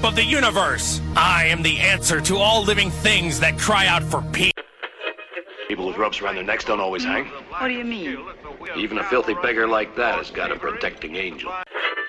of the universe. I am the answer to all living things that cry out for peace. People with ropes around their necks don't always hang. What do you mean? Even a filthy beggar like that has got a protecting angel.